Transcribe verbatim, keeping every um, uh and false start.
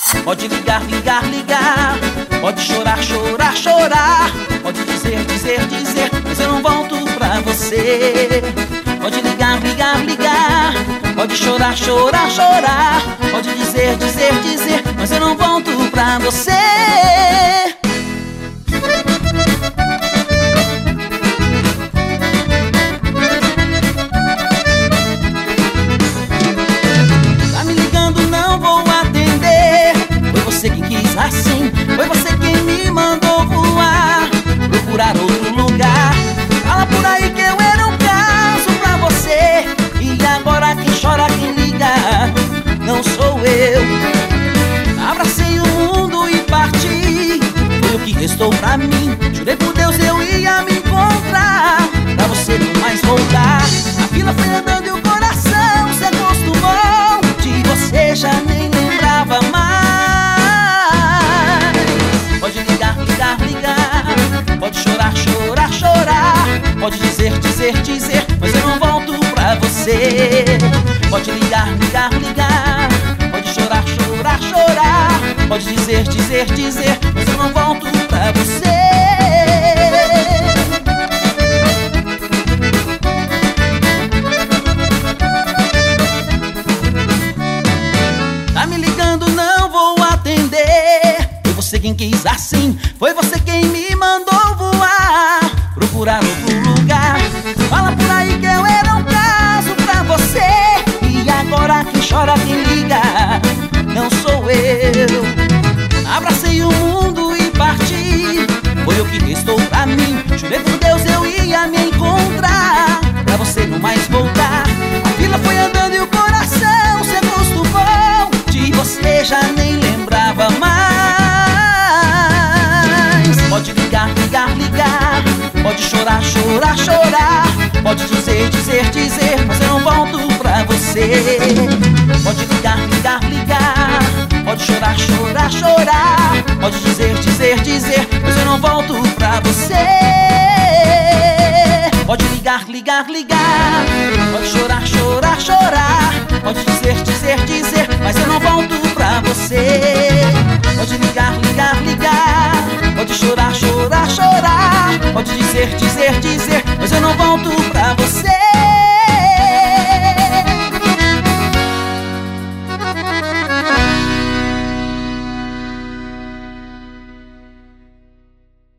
Pode ligar, ligar, ligar. Pode chorar, chorar, chorar. Pode dizer, dizer, dizer, mas eu não volto pra você. Pode ligar, ligar, ligar. Pode chorar, chorar, chorar. Pode dizer, dizer, dizer, mas eu não volto pra você. Tá me ligando, não vou atender. Foi você quem quis assim. Foi você quem me mandou voar, procurar outro lugar. Fala por aí que eu era um caso pra você. E agora quem chora, quem liga, não sou eu. Abracei o mundo e parti. Foi o que restou pra mim. Jurei por Deus eu ia me encontrar, pra você não mais voltar. A fila foi andando e o coração se acostumou. De você já nem lembrava mais. Pode ligar, ligar, ligar. Pode chorar, chorar, chorar. Pode dizer, dizer, dizer, mas eu não volto pra você. Pode ligar, ligar, ligar. Pode chorar, chorar, chorar. Pode dizer, dizer, dizer, mas eu não volto pra você. Tá me ligando, não vou atender. Foi você quem quis assim. Foi você quem me mandou voar, procurar outro lugar. Fala por aí que eu era um caso pra você. E agora quem chora, quem liga, não sou eu. Abracei o mundo e parti. Foi o que restou pra mim. Jurei por Deus eu ia me encontrar, pra você não mais voltar. A fila foi andando e o coração se acostumou. De você já nem lembrava mais. Pode ligar, ligar, ligar. Pode chorar, chorar, chorar. Pode dizer, dizer, dizer, mas eu não volto pra você. Pode ligar, ligar, ligar. Pode chorar, chorar, chorar. Pode dizer, dizer, dizer, mas eu não volto pra você. Pode ligar, ligar, ligar. Pode chorar, chorar, chorar. Pode dizer, dizer, dizer, mas eu não volto pra você. Pode ligar, ligar, ligar. Pode chorar, chorar, chorar. Pode dizer, dizer, dizer, mas eu não volto pra você.